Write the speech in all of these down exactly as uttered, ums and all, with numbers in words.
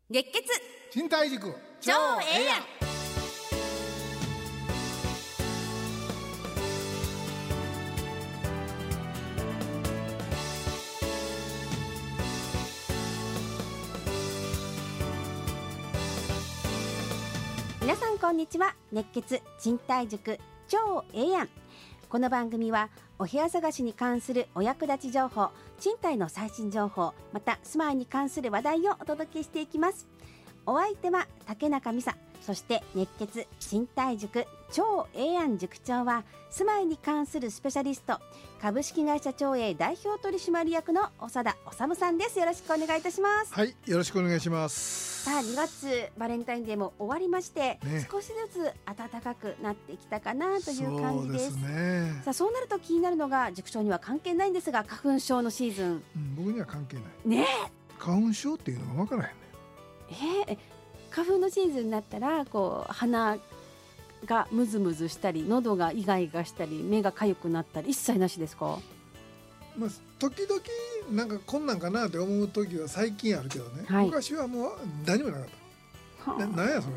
熱血賃貸塾超ええやん。皆さんこんにちは。熱血賃貸塾超ええやん。この番組はお部屋探しに関するお役立ち情報、賃貸の最新情報、また住まいに関する話題をお届けしていきます。お相手は竹中美沙、そして熱血賃貸塾超ええやん塾長は住まいに関するスペシャリスト、株式会社長栄代表取締役の長田治さんです。よろしくお願いいたします。 はい、よろしくお願いします。 さあにがつバレンタインデーも終わりまして、 ね、 少しずつ暖かくなってきたかなという感じです。 そうですね。 さあそうなると気になるのが、塾長には関係ないんですが、花粉症のシーズン、 うん、僕には関係ないね。 花粉症っていうのが分からへんね。 えー、花粉のシーズンになったらこう鼻がムズムズしたり、喉がイガイガしたり、目が痒くなったり、一切なしですか？ まあ、時々なんかこんなんかなって思う時は最近あるけどね、はい、昔はもう何もなかった。な、なんやそれ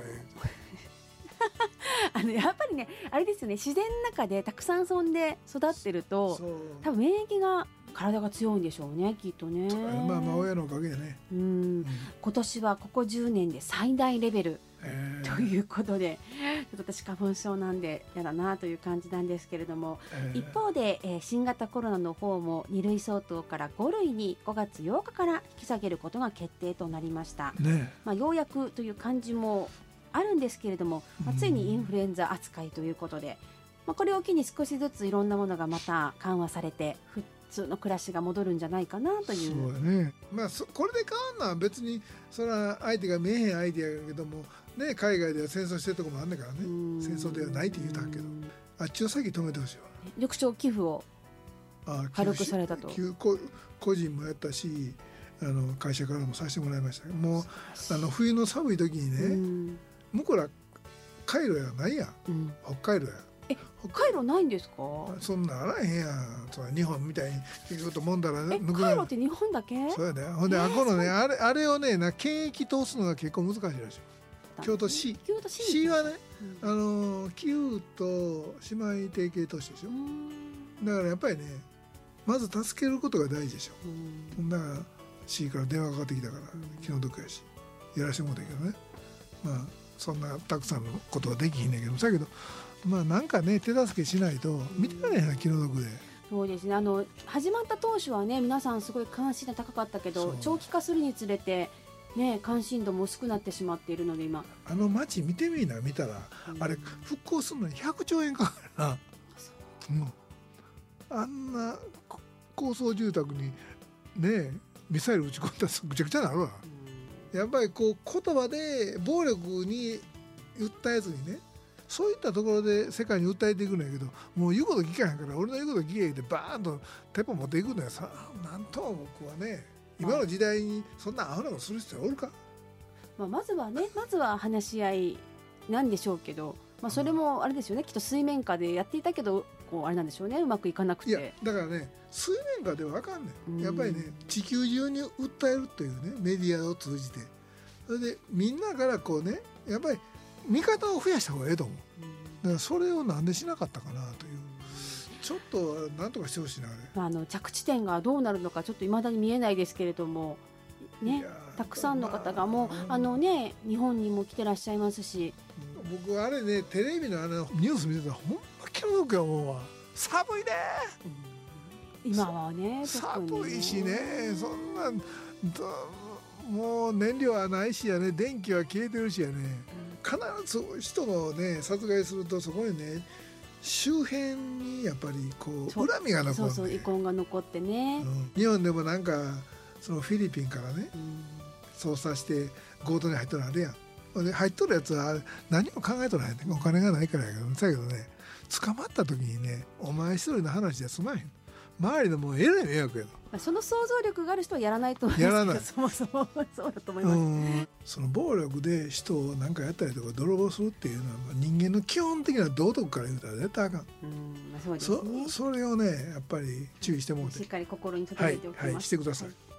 あのやっぱりね、あれですよね、自然の中でたくさん遊んで育ってると、多分免疫が体が強いんでしょうね、きっとね。 まあまあ親のおかげでね。 うん、うん、今年はここじゅうねんで最大レベルということで、ちょっと私花粉症なんでやだなという感じなんですけれども、えー、一方で、えー、新型コロナの方もに類相当からご類にごがつようかから引き下げることが決定となりました、ね。まあ、ようやくという感じもあるんですけれども、まあ、ついにインフルエンザ扱いということで、まあ、これを機に少しずついろんなものがまた緩和されて普通の暮らしが戻るんじゃないかなという。 そうだね。まあ、これで変わるのは別にそれは相手が見えへん相手やけども、ね、海外では戦争してるところもあんねんからね。戦争ではないって言うたけど、あっちを先止めてほしいわ。 塾長寄付を軽くされたと。 個人もやったし、あの会社からもさせてもらいました。もうあの冬の寒い時にね、向こうらカイロやないやん、うん、北海道や。 え、カイロないんですか？ そんなあらへんやん。そ日本みたいに結局ともんだらえカイロって日本だけ？ そうやで。ほんで、えー、あこのねあれあれをねな検疫通すのが結構難しいらしい。京都市京都市 C はね、うん、あの旧と姉妹提携都市でしょ。だからやっぱりね、まず助けることが大事でしょ。だから C から電話かかってきたから気の毒やしやらしてもらったけどね。まあそんなたくさんのことはできひんねんけど、だけどまあなんかね手助けしないと見てられへんな、気の毒で。 そうですね。あの始まった当初はね、皆さんすごい関心が高かったけど、長期化するにつれてね、関心度も薄くなってしまっているので、今あの街見てみな、見たら、うん、あれ復興するのにひゃくちょうえんかかるな。そう、うん、あんな高層住宅にねミサイル撃ち込んだらぐちゃぐちゃなるわ。うん、やっぱりこう言葉で暴力に訴えずにね、そういったところで世界に訴えていくんやけど、もう言うこと聞かへんから、俺の言うこと聞けへんってバーンと鉄砲持っていくんだよ。さあ、なんとも僕はね、今の時代にそんなアホなことする人はおるか。 まあ、まずはね、まずは話し合いなんでしょうけど、まあ、それもあれですよね、きっと水面下でやっていたけど、こうあれなんでしょうね、うまくいかなくて。 いやだからね、水面下では分かんない、やっぱりね、地球中に訴えるというね、メディアを通じて、それでみんなからこうね、やっぱり味方を増やした方がいいと思う。だからそれをなんでしなかったかなという、ちょっとなんとかしてほしいな。あれ、 まあ、あの着地点がどうなるのかちょっと未だに見えないですけれどもね、たくさんの方がもう、まあ、あのね、日本にも来てらっしゃいますし、 僕あれね、テレビのあのニュース見てたらほんま気の毒や思うわ。寒いね、 うん、今はね、 寒いしね、そんなもう燃料はないしやね、電気は消えてるしやね、うん、必ず人のね殺害するとそこにね周辺にやっぱりこう恨みが残る、ね、 そうそう、遺恨が残ってね、 うん、日本でもなんかそのフィリピンからね、うん、捜査して強盗に入っとるあれやん。で入っとるやつはあれ何も考えとらへんねん、お金がないからやけど、だけどね、捕まった時にね、お前一人の話じゃ済まへん、周りのもうえらい迷惑やと。 その想像力がある人はやらないと思いますけど、そもそもそうだと思います。うん、 その暴力で人を何かやったりとか泥棒するっていうのは人間の基本的な道徳から言うたら絶対あかん。うん、まあそうですね、そ, それをねやっぱり注意してもらって、 しっかり心に留めておきます。 はいはい、してください。 さ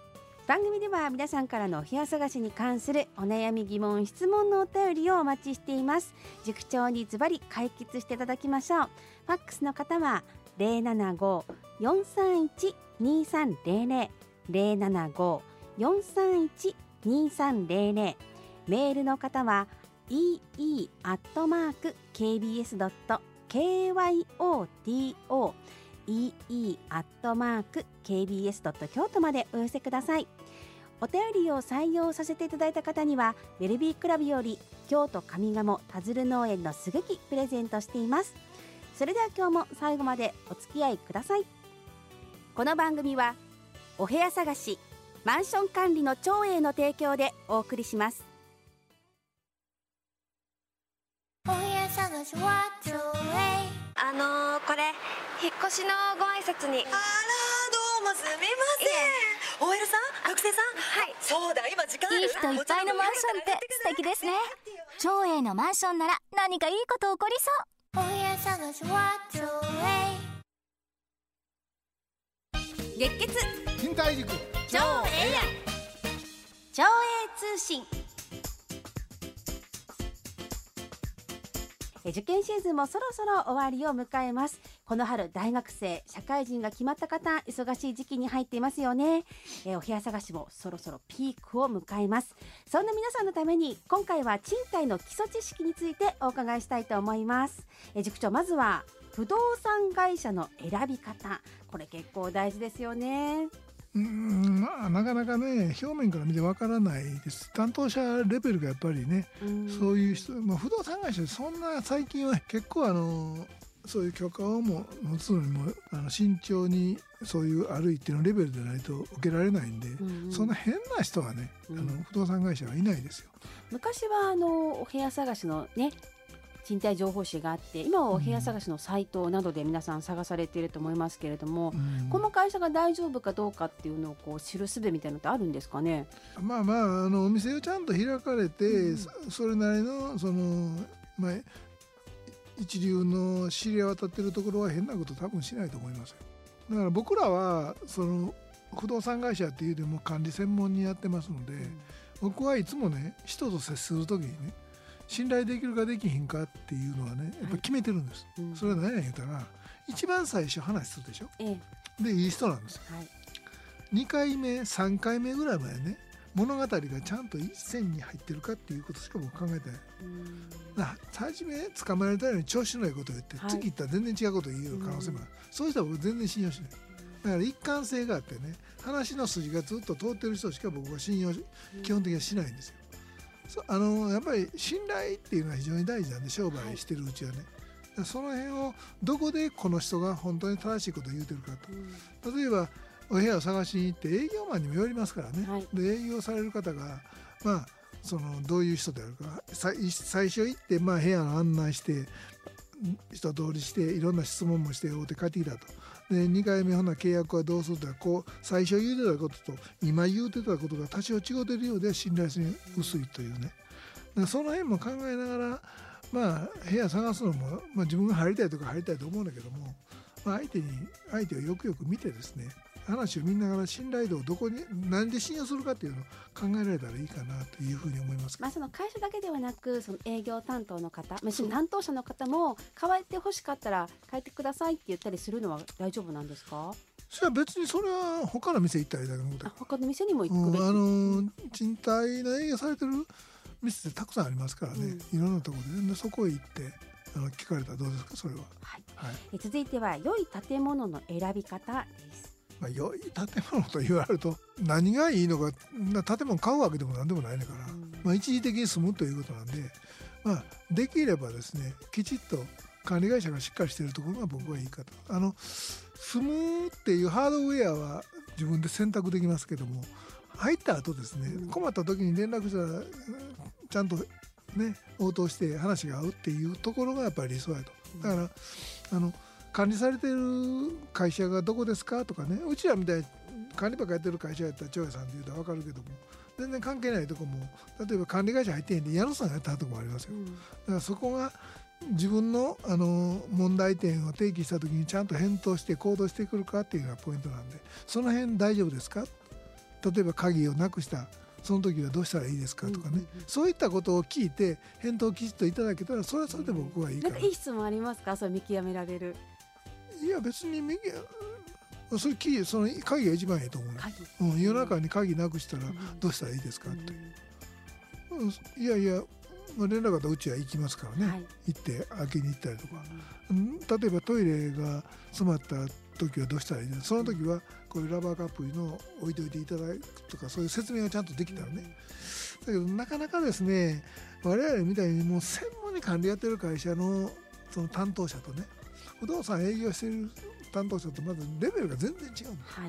番組では皆さんからのお部屋探しに関するお悩み疑問質問のお便りをお待ちしています。塾長にズバリ解決していただきましょう。ファックスの方は ゼロななご よんさんいち にさんゼロゼロ ゼロななご よんさんいち にさんゼロゼロ、メールの方は イーイー アットマーク ケービーエス ドット ケーワイオーティーオー イーイー アットマーク ケービーエス ドット 京都までお寄せください。お便りを採用させていただいた方にはウェルビークラブより京都上賀茂田鶴農園のすぐきプレゼントしています。それでは今日も最後までお付き合いください。この番組はお部屋探しマンション管理の長英の提供でお送りします。 お部屋探しは長英。 あのー、これ引っ越しのご挨拶に。 あらどうもすみません。 オーエル さん学生さん。 はい。 そうだ今時間ある。 いい人いっぱいのマンションって素敵ですね。長英のマンションなら何かいいこと起こりそう。お部屋探しは長英。 月血近代塾長英長英通信。受験シーズンもそろそろ終わりを迎えます。この春大学生社会人が決まった方、忙しい時期に入っていますよね。えー、お部屋探しもそろそろピークを迎えます。そんな皆さんのために今回は賃貸の基礎知識についてお伺いしたいと思います。えー、塾長、まずは不動産会社の選び方、これ結構大事ですよね。 うーん、まあ、なかなかね表面から見てわからないです。担当者レベルがやっぱりね、うん、そういう人、まあ、不動産会社そんな最近は結構あのそういう許可をも持つのにもあの慎重にそういうある一定のレベルでないと受けられないんで、うんうん、そんな変な人はね、うん、あの不動産会社はいないですよ。 昔はあのお部屋探しのね賃貸情報誌があって、今はお部屋探しのサイトなどで皆さん探されていると思いますけれども、うん、この会社が大丈夫かどうかっていうのをこう知る術みたいなのってあるんですかね。 まあまあ、あのお店をちゃんと開かれて、うん、そ, それなりのその、まあ、一流の知り合い渡ってるところは変なこと多分しないと思いますよ。だから僕らはその不動産会社っていうよりも管理専門にやってますので、うん、僕はいつもね人と接するときにね信頼できるかできひんかっていうのはねやっぱ決めてるんです、はい、うん、それは何や言うたら一番最初話するでしょ、ええ、でいい人なんです、はい、にかいめさんかいめぐらいまでね物語がちゃんと一線に入ってるかっていうことしか僕考えてない。うん、初め捕まえられたように調子のいいことを言って、はい、次行ったら全然違うことを言える可能性もある、うん、そういう人は僕全然信用しない。だから一貫性があってね話の筋がずっと通ってる人しか僕は信用基本的にはしないんですよ。あのやっぱり信頼っていうのは非常に大事なんで商売してるうちはね、はい、その辺をどこでこの人が本当に正しいことを言うてるかと、うん、例えばお部屋を探しに行って営業マンにもよりますからね、はい、で営業される方がまあそのどういう人であるか最初行ってまあ部屋の案内して一通りしていろんな質問もして会うて帰ってきたと。でにかいめほな契約はどうするとかこう最初言うてたことと今言うてたことが多少違ってるようで信頼性薄いというね。だその辺も考えながらまあ部屋探すのも、まあ、自分が入りたいとか入りたいと思うんだけども、まあ、相手に相手をよくよく見てですね話を見ながら信頼度をどこに何で信用するかっていうのを考えられたらいいかなというふうに思いますけど、 まあ、その会社だけではなくその営業担当の方、まあ、担当者の方も変えてほしかったら変えてくださいって言ったりするのは大丈夫なんですか。 それは別にそれは他の店行ったらいいだけのことだ。 他の店にも行くべき、 うん、あの賃貸の営業されてる店ってたくさんありますからね、うん、いろんなところで、ね、そこへ行ってあの聞かれたらどうですかそれは、 はいはい、え続いては良い建物の選び方です。 まあ、良い建物と言われると何がいいのか建物買うわけでも何でもないねから、うんまあ、一時的に住むということなんで、まあ、できればですねきちっと管理会社がしっかりしているところが僕はいいかと。あの住むっていうハードウェアは自分で選択できますけども入った後ですね、うん、困った時に連絡したらちゃんとね応答して話が合うっていうところがやっぱり理想やと。だからあの管理されてる会社がどこですかとかねうちらみたいに管理ばっかやってる会社やったら長屋さんって言うと分かるけども全然関係ないとこも例えば管理会社入ってへんで矢野さんがやったとこもありますよ、うん、だからそこが自分の、あの問題点を提起した時にちゃんと返答して行動してくるかっていうのがポイントなんでその辺大丈夫ですか例えば鍵をなくしたその時はどうしたらいいですかとかね、うんうんうん、そういったことを聞いて返答をきちっといただけたらそれはそれで僕はいいから、 なんかいい質問ありますか？それ見極められる。 いや別に見それキーその鍵が一番いいと思う、うん、夜中に鍵なくしたらどうしたらいいですかって、うん、いやいや連絡があったらうちは行きますからね、はい、行って開けに行ったりとか、うん、例えばトイレが詰まった時はどうしたらいいですか、その時はこういうラバーカップの置いといていただくとかそういう説明がちゃんとできたらね、だけどなかなかですね我々みたいにもう専門に管理やってる会社のその担当者とね不動産営業してる担当者とまずレベルが全然違う、はい、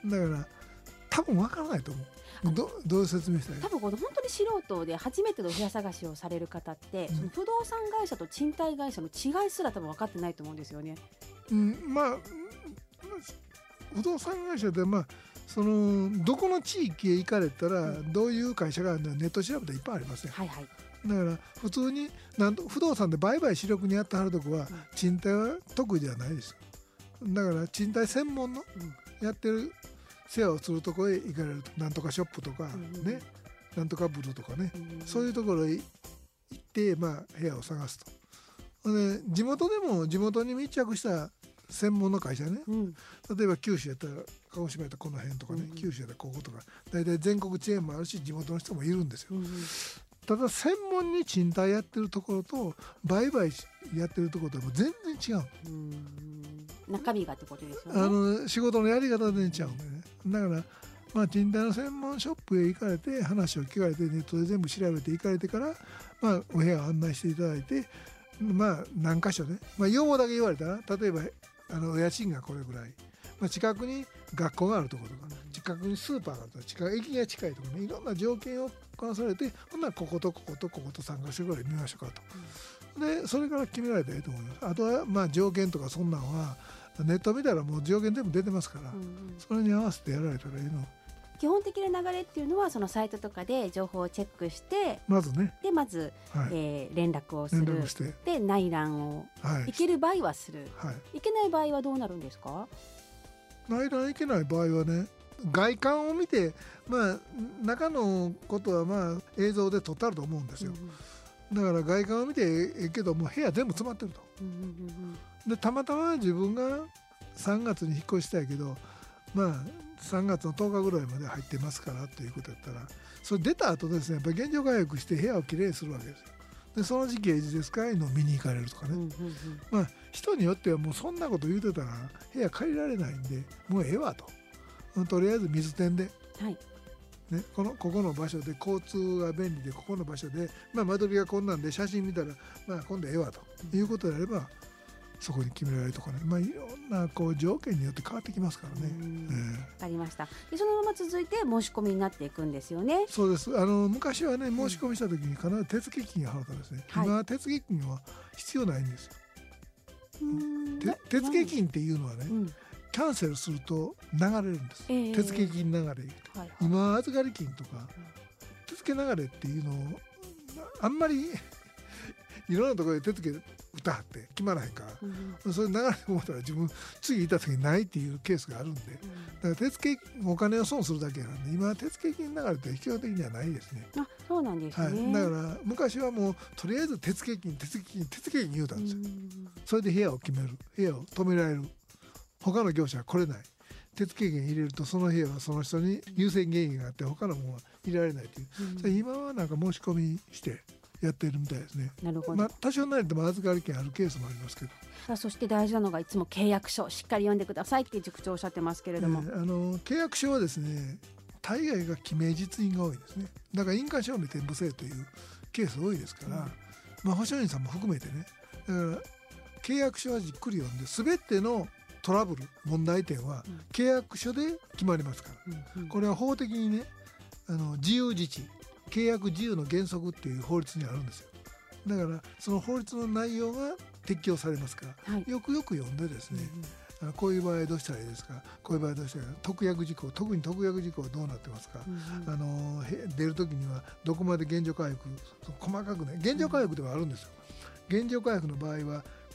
だから多分分からないと思う。ど, どう説明したらいい？ 多分この本当に素人で初めてのお部屋探しをされる方って、うん、その不動産会社と賃貸会社の違いすら多分分かってないと思うんですよね、 うん、まあ不動産会社でまあそのどこの地域へ行かれたらどういう会社があるのかネット調べたらいっぱいありますよ、はいはい、だから普通になんと不動産で売買主力にやってはるとこは賃貸は得意ではないですよ。だから賃貸専門のやってるシェアをするところへ行かれるとなんとかショップとかね、なんとかブルとかね、そういうところへ行ってまあ部屋を探すと。で地元でも地元に密着した専門の会社ね、例えば九州やったら鹿児島やったらこの辺とかね、九州やったらこことか大体全国チェーンもあるし地元の人もいるんですよ。ただ専門に賃貸やってるところと売買やってるところとも全然違う。うーん中身がってことですよね。 あの仕事のやり方で違うんでね。だからまあ賃貸の専門ショップへ行かれて話を聞かれてネットで全部調べて行かれてからまあお部屋を案内していただいてまあ何箇所ね、まあ、用語だけ言われたら例えばあのお家賃がこれぐらい、まあ、近くに学校があるところとか近くにスーパーがあるとか近く駅が近いとかねいろんな条件をこなされてほんならこことこことこことさん箇所ぐらい見ましょうかと、うん、でそれから決められたらいいと思います。あとはまあ条件とかそんなんはネット見たらもう条件全部出てますから、うんうん、それに合わせてやられたらいいの。 基本的な流れっていうのはそのサイトとかで情報をチェックしてまずねでまず、はいえー、連絡をする連絡してで内覧を、はい、いける場合はする、はい、いけない場合はどうなるんですか？ 内覧いけない場合はね外観を見てまあ中のことはまあ映像で撮ってあると思うんですよ、うんうん、だから外観を見てええけどもう部屋全部詰まってると、うんうんうん、でたまたま自分がさんがつに引っ越したいけどまあさんがつのとおかぐらいまで入ってますからということやったらそれ出た後ですねやっぱり現状回復して部屋をきれいにするわけですよ。でその時期はいつですかいうのを見に行かれるとかね、うんうんうん、まあ人によってはもうそんなこと言うてたら部屋借りられないんでもうええわととりあえず水点で、はいね、このここの場所で交通が便利でここの場所で、まあ、間取りがこんなんで写真見たら、まあ、今度ええわということであればそこに決められるとかね、まあ、いろんなこう条件によって変わってきますからね。 わ、えー、かりました。でそのまま続いて申し込みになっていくんですよね。 そうです。あの昔はね申し込みした時に必ず手付金が払ったんですね、はい、今は手付金は必要ないんですよ。うん手手付金っていうのはね、うんキャンセルすると流れるんです、えー、手付金流れ、はいはい、今預かり金とか、うん、手付流れっていうのをあんまりいろんなところで手付歌って決まらへんから、うん、それ流れて思ったら自分次行った時にないっていうケースがあるんで、うん、だから手付お金を損するだけなんで今手付金流れって必要的にはないですね。 あそうなんですね、はい、 だから昔はもうとりあえず手付金手付金手付金言うたんですよ、うん、それで部屋を決める部屋を止められる他の業者は来れない手付金入れるとその部屋はその人に優先原因があって他のものは入れられないという、うん、それ今はなんか申し込みしてやってるみたいですね。 なるほど、 まあ、多少なりとも預かり権あるケースもありますけどさあそして大事なのがいつも契約書しっかり読んでくださいって塾長おっしゃってますけれども、 えー、あの契約書はですね大概が記名実印が多いですね。だから印鑑証明転部制というケース多いですから、うんまあ、保証人さんも含めてねだから契約書はじっくり読んで全てのトラブル問題点は契約書で決まりますから、うんうん、これは法的にねあの自由自治契約自由の原則っていう法律にあるんですよ。だからその法律の内容が適用されますから、はい、よくよく読んでですね、うんうん、こういう場合どうしたらいいですかこういう場合どうしたらいいですか特約事項特に特約事項はどうなってますか、うんうん、あの出る時にはどこまで現状回復細かくね現状回復ではあるんですよ、うん、現状回復の場合は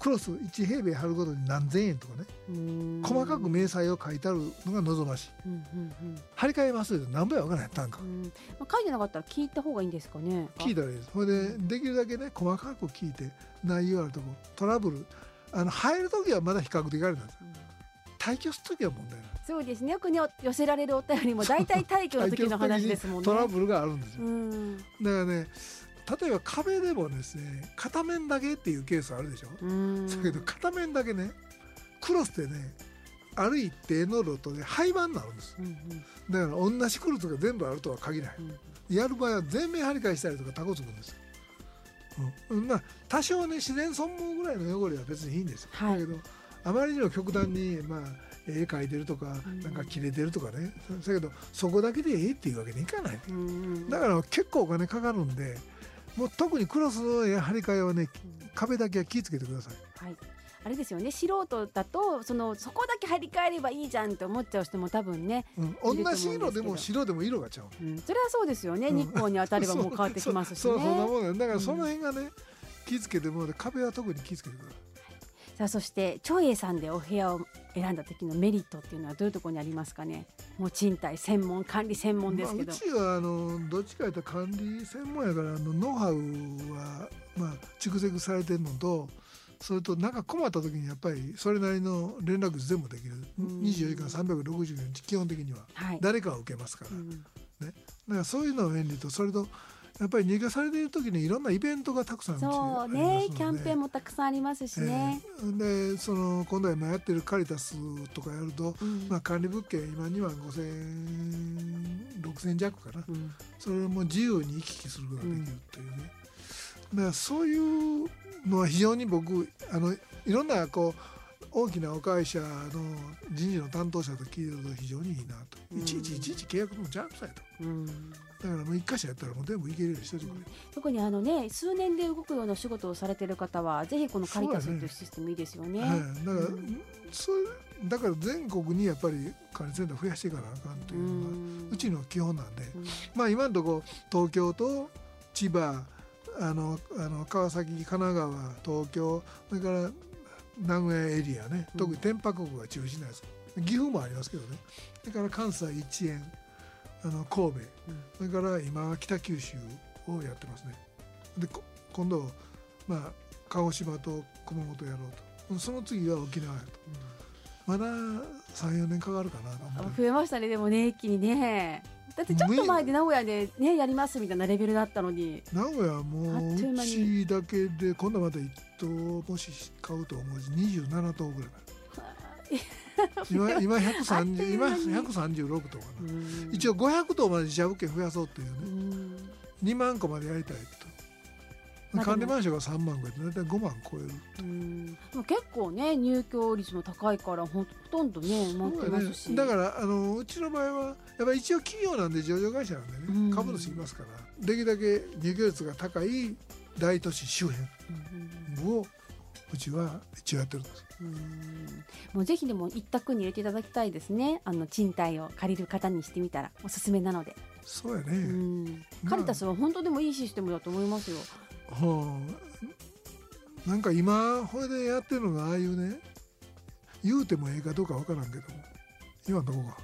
クロスいち平米張るごとに何千円とかね、細かく明細を書いてあるのが望ましい、うんうんうん、張り替えますよ何倍は分からない単価、うんまあ、書いてなかったら聞いた方がいいんですかね。 聞いたらいいです。それでできるだけね細かく聞いて内容あるとこトラブルあの入るときはまだ比較的あれなんですよ、うん退去するときは問題ない。 そうですね。よくね寄せられるお便りも大体退去の時の話ですもんね。 トラブルがあるんですよ。うんだからね例えば壁でもですね片面だけっていうケースあるでしょ。うんだけど片面だけねクロスでねある一定のロットで廃盤になるんです、うんうん、だから同じクロスが全部あるとは限らない、うん、やる場合は全面張り替えしたりとかタコつくんですよ、うん、まあ多少ね自然損耗ぐらいの汚れは別にいいんですよ、はい、だけどあまりにも極端に、まあ、絵描いてるとか、なんか切れてるとかね、うん、だけどそこだけでええっていうわけにいかない、うん、だから結構お金かかるんでもう特にクロスの張り替えはね、うん、壁だけは気をつけてください、はい、 あれですよね素人だと そのそこだけ張り替えればいいじゃんって思っちゃう人も多分ね、 うん、同じ色でも白でも色がちゃう、 うん、それはそうですよね、うん、日光に当たればもう変わってきますしねそうそんなもんだからその辺がね、うん、気をつけてもらって壁は特に気をつけてください。 さあそして長英さんでお部屋を選んだ時のメリットっていうのはどういうところにありますかね。もう賃貸専門管理専門ですけど、 まあ、うちはあのどっちかというと管理専門やからあのノウハウはまあ蓄積されてるのとそれとなんか困った時にやっぱりそれなりの連絡全部できるにじゅうよじかんさんびゃくろくじゅうよにち基本的には誰かは受けますから、はいね、だからそういうの便利とそれとやっぱり入居されている時にいろんなイベントがたくさんそうねキャンペーンもたくさんありますしね、 えー、でその今度は今やってるカリタスとかやると、うんまあ、管理物件今にまんごせんろくせん弱かな、うん、それも自由に行き来することができるというね、うん、だからそういうのは非常に僕あのいろんなこう大きなお会社の人事の担当者と聞いてると非常にいいなと、うん、いちいちいちいち契約もジャンプされた、うんだからもう一箇所やったらもう全部いけるようにしといてくれ、うん、 特にあのね数年で動くような仕事をされている方はぜひこのカリタスというシステムいいですよね。 はい、だから、うん、それだから全国にやっぱり管理センター増やしていかなあかんというのが う, うちの基本なんで、うん、まあ今のところ東京と千葉あのあの川崎神奈川東京それから名古屋エリアね特に天白区が中心なんです、うん、岐阜もありますけどねそれから関西一円あの神戸、うん、それから今北九州をやってますね。で今度、まあ、鹿児島と熊本やろうとその次は沖縄やと、うん、まだ さん,よ 年かかるかなと思って増えましたね。でもね一気にねだってちょっと前で名古屋で、ね、やりますみたいなレベルだったのに名古屋もううちだけで今度またいっ棟もし買うと思うしにじゅうなな棟ぐらい今, 今, ひゃくさんじゅう今ひゃくさんじゅうろく棟かな。一応ごひゃく棟まで自社物件増やそうっていうねにまん個までやりたいと管理マンションがさんまん超えて大体ごまん超えるうん結構ね入居率も高いからほとんどね埋まってますし、 ね、だからあのうちの場合はやっぱり一応企業なんで上場会社なんでね株主いますからできるだけ入居率が高い大都市周辺をうちは一応やってるんです。 うんもうぜひでも一択に入れていただきたいですね。あの賃貸を借りる方にしてみたらおすすめなので。 そうやね、 うんカリタスは本当でもいいシステムだと思いますよ。 はあ、なんか今これでやってるのがああいうね言うてもええかどうかわからんけども今のとこが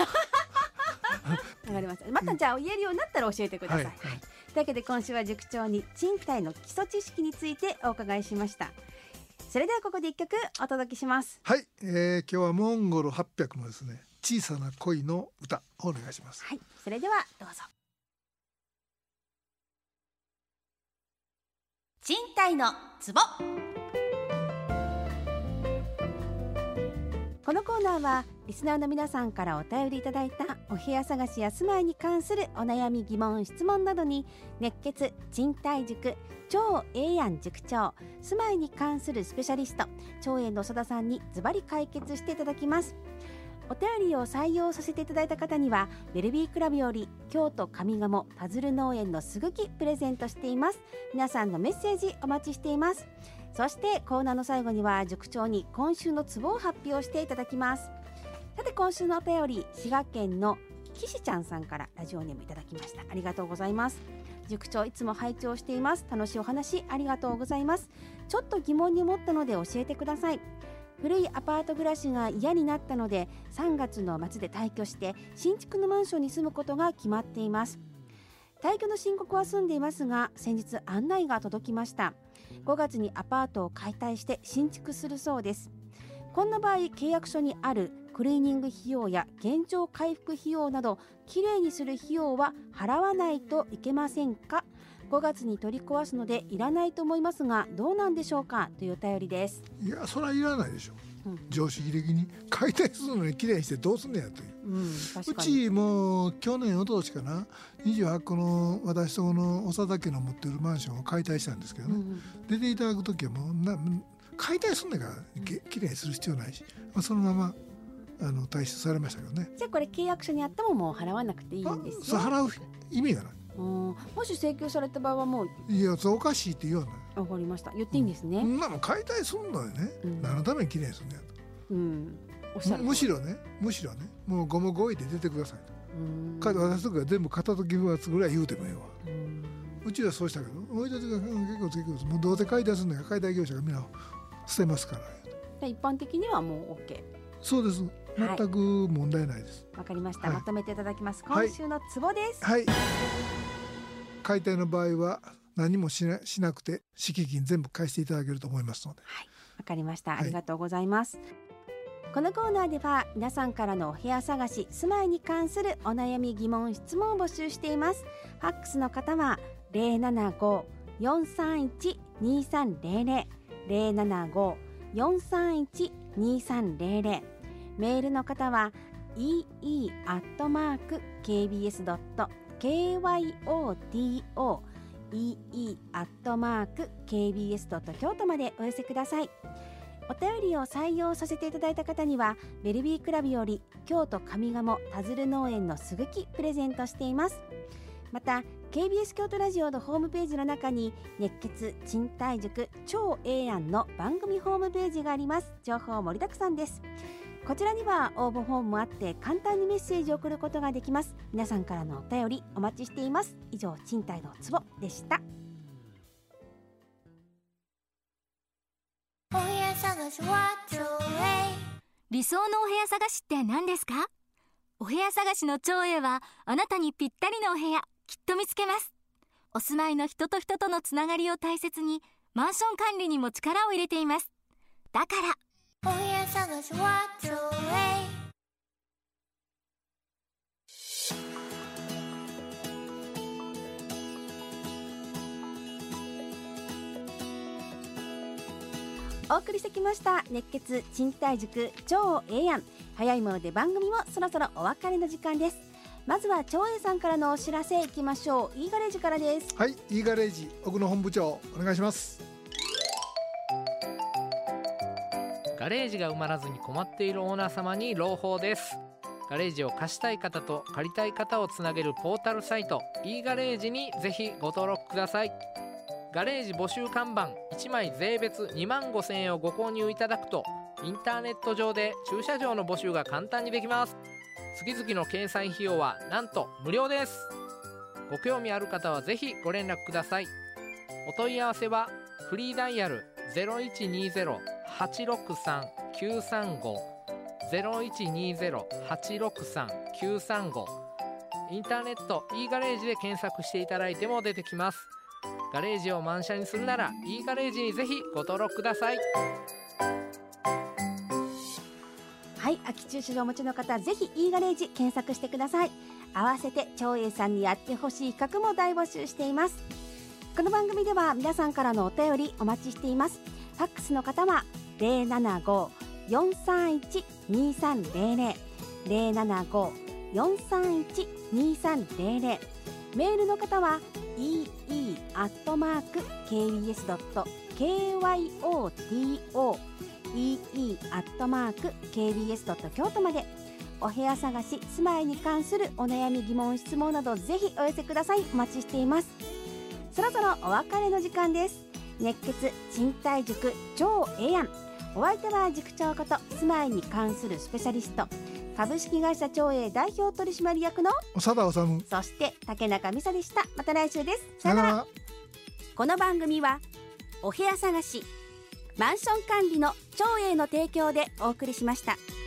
わかりました。またじゃあ言えるようになったら教えてください、はいはい、というわけで今週は塾長に賃貸の基礎知識についてお伺いしました。それではここで一曲お届けします。 はい、えー、今日はモンゴルはっぴゃくのですね小さな恋の歌をお願いします。 はい、それではどうぞ。賃貸のツボ。このコーナーはリスナーの皆さんからお便りいただいたお部屋探しや住まいに関するお悩み疑問質問などに熱血賃貸塾超ええやん塾長住まいに関するスペシャリスト超えの長田さんにズバリ解決していただきます。お便りを採用させていただいた方にはベルビークラブより京都上賀茂パズル農園のすぐきプレゼントしています。皆さんのメッセージお待ちしています。そしてコーナーの最後には塾長に今週のツボを発表していただきます。さて今週のお便り滋賀県の岸ちゃんさんからラジオネームいただきました。ありがとうございます。 塾長いつも拝聴しています。楽しいお話ありがとうございます。ちょっと疑問に思ったので教えてください。古いアパート暮らしが嫌になったのでさんがつの末で退去して新築のマンションに住むことが決まっています。退去の申告は済んでいますが、先日案内が届きました。ごがつにアパートを解体して新築するそうです。こんな場合、契約書にあるクリーニング費用や現状回復費用などきれいにする費用は払わないといけませんか？ごがつに取り壊すのでいらないと思いますがどうなんでしょうか、というお便りです。 いや、それはいらないでしょ、うん、常識的に解体するのにきれいにしてどうすんねやという、うん、うちも去年おととしかなにじゅうはっこの私とこの長田家の持ってるマンションを解体したんですけどね、うん、出ていただくときはもうな解体すんねんからきれいにする必要ないし、まあ、そのままあの退出されましたけどね。 じゃあこれ契約書にあってももう払わなくていいんですよ。 そう払う意味がない。 うん、もし請求された場合はもういや、そうおかしいって言わない。 わかりました。言っていいんですね。 そんなの解体すんのよね、うん、何のためにきれいにすんのやと、うん、おっしゃるむしろねむしろねもうゴムごいで出てくださいと、うん、私とか全部片時分厚ぐらい言うてもいいわ、うん、うちはそうしたけど置いといてください、結構結構もうどうせ解体するんだから解体業者がみんな捨てますから。 一般的にはもう OK。 そうです、全く問題ないです。 わ、はい、かりました、はい、まとめていただきます。今週のツボです。 はい、はい、解体の場合は何もし な, しなくて敷金全部返していただけると思いますので。 はい、わかりました、ありがとうございます、はい。このコーナーでは皆さんからのお部屋探し、住まいに関するお悩み疑問質問を募集しています。ファックスの方は ゼロななご よんさんいち にさんゼロゼロ ゼロななご よんさんいち にさんゼロゼロ、メールの方は イーイー アットマーク ケービーエス ドット ケーワイオーティーオー イーイー アットマーク ケービーエス ドット 京都までお寄せください。お便りを採用させていただいた方にはベルビークラブより京都上賀茂田鶴農園のすぐきプレゼントしています。また ケービーエス 京都ラジオのホームページの中に熱血賃貸塾超ええやんの番組ホームページがあります。情報盛りだくさんです。こちらには応募フォームもあって簡単にメッセージを送ることができます。皆さんからのお便りお待ちしています。以上、賃貸のツボでした。 お部屋探しはちょうえい。理想のお部屋探しって何ですか？お部屋探しのちょうえいはあなたにぴったりのお部屋きっと見つけます。お住まいの人と人とのつながりを大切にマンション管理にも力を入れています。だからお部屋探しはちょうえい。 お送りしてきました熱血賃貸塾超ええやん。早いもので番組もそろそろお別れの時間です。まずは超えさんからのお知らせいきましょう。イーガレージからです。 はい、イーガレージ奥野本部長お願いします。 ガレージが埋まらずに困っているオーナー様に朗報です。ガレージを貸したい方と借りたい方をつなげるポータルサイト e ガレージにぜひご登録ください。ガレージ募集看板いちまい税別にまんごせんえんをご購入いただくとインターネット上で駐車場の募集が簡単にできます。月々の掲載費用はなんと無料です。ご興味ある方はぜひご連絡ください。お問い合わせはフリーダイヤル ゼロいちにゼロ はちろくさん きゅうさんご ゼロいちにゼロ はちろくさん きゅうさんご、インターネット e ガレージで検索していただいても出てきます。ガレージを満車にするなら e ガレージにぜひご登録ください。 はい、空き駐車場お持ちの方はぜひ e ガレージ検索してください。合わせて長英さんにやってほしい企画も大募集しています。この番組では皆さんからのお便りお待ちしています。ファックスの方は ゼロななご よんさんいち にさんゼロゼロ ゼロななご よんさんいち にさんゼロゼロ、メールの方は イーイー アットマーク ケービーエス ドット ケーワイオーティーオー イーイー アットマーク ケービーエス ドット 京都まで。お部屋探し、住まいに関するお悩み疑問質問などぜひお寄せください。お待ちしています。そろそろお別れの時間です。熱血賃貸塾超ええやん。お相手は塾長こと住まいに関するスペシャリスト株式会社長英代表取締役の長田治。 そして竹中美沙でした。また来週です。 さよなら。 この番組はお部屋探しマンション管理の長英の提供でお送りしました。